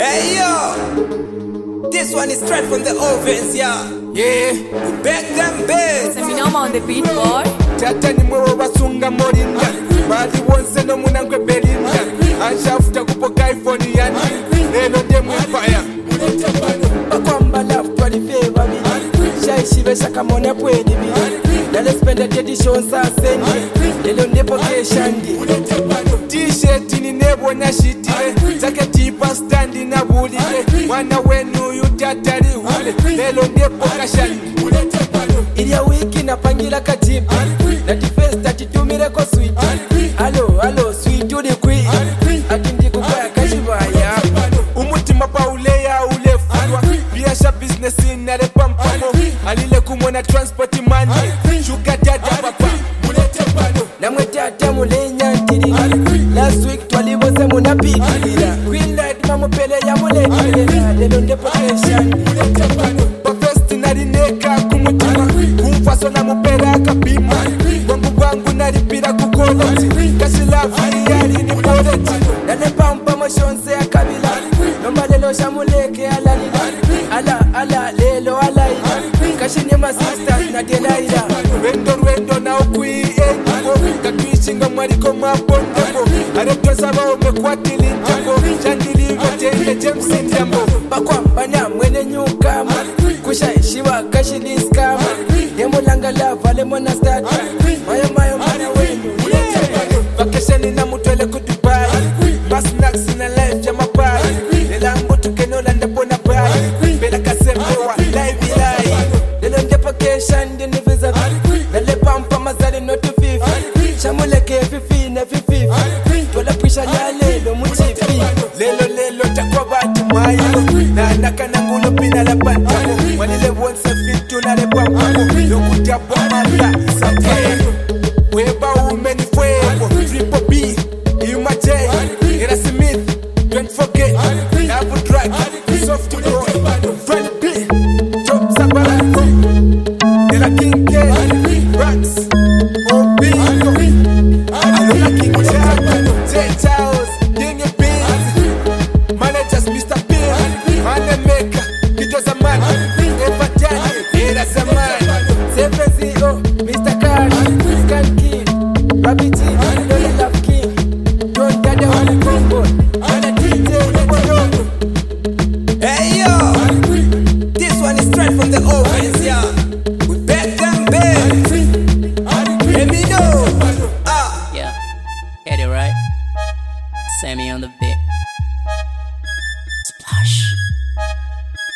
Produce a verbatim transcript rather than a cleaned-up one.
Hey yo, this one is straight from the ovens, yeah. Yeah, we back them beds. Seminoma on the beat, boy. Tata ni mwewe wasunga morinda Mali wonse no munangwe belinda Anshafuta kupoka iPhone yani Neno nde mwipaya Bakwamba love twalifeva bili Shaishi shaka mona pweni bili Nale spenda dedition sa sendi Lelo nepo keshandi T-shirt ni nebo na shitile Zake tipa standi na bulile Mwana wenu yutatari hule Lelo nepo kashandi Ilia wiki na pangila kajibu Na defense tatitumire ko sweet Hello, hello, sweet uli kwi Akindi kukwaya kashibaya Umutima pa ule ya ule fulwa Biasha business inare pampamo Alile kumona transport money Sugar dada papa Namwe tata mulenya ntirira Last week twalibose munapitirira Green light mamupele ya muletirira Lelo ndepo keshandi Bafesti narineka kumutima Kumfaso na mupera kapima Wangu wangu naripira kukoloti Kashilavi yari ni poleti Nane pampa moshonse ya kabila Nomba lelo shamuleke alalila Ala ala lelo alaila Kashini ma sisters na delaila Rwendo rwendo na ukui enjiko Katuishinga mwariko mabondeko Areto saba umekwatili njambo Shandilive jenge James Indiambo Bakwa banya mwene nyukama Kusha ishiwa kashini skama Yemulanga lava lemona start Mayo mayo mana wenu Vacation na mutwele kudubai Masnacks na life jama pai Nelango tukenola ndepona pai Bela kasembewa live ilai Lelo ndepo keshandi ni visa Nale pampa mazali notu fifi Shamuleke fifi na fifi Tola pisha ya lelo muchipi Lelo lelo takwa batu mayo Na naka na ngulo pina la pantamo Wanile wonsa fitu na le pampamo Lokutia bomala isapaya Weba umeni fuego Triple B, Ima J Ira Smith, don't forget Apple Track, Soft Boy Freddy B, Top Zabarako Ira King K, Rax Obingo Alola King Jack, J Charles, King Beans Managers Mister Pin, Mane Maker, Kido Zaman Eva Jani, Ira Zaman Seven zero, Mister Cash, Scan Kid, Rabbit T, Lola Love King, Don't Dada Wale Combo, Mana D J, Nebolo. Hey yo, this one is straight from the ovens, yeah. We back them beds. Let me know. Ah, Yeah, get it right. Sammy on the beat. Splash.